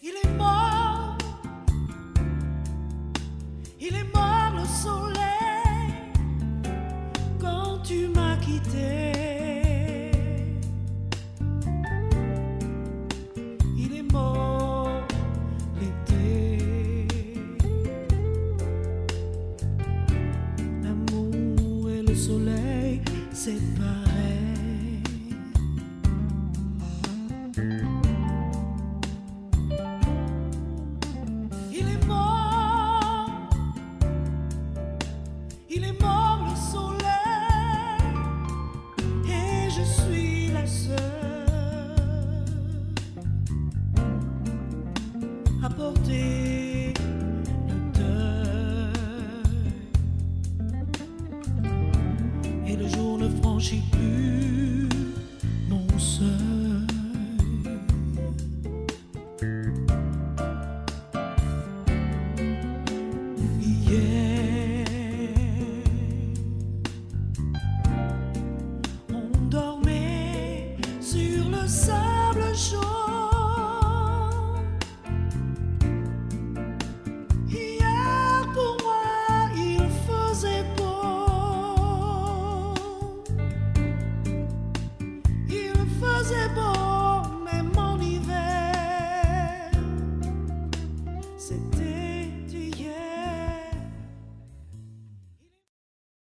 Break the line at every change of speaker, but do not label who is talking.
Il est mort, il est mort le soleil quand tu m'as quitté. Il est mort l'été. L'amour et le soleil, c'est pareil. Il est mort le soleil et je suis la seule à porter le deuil. Et le jour ne franchit plus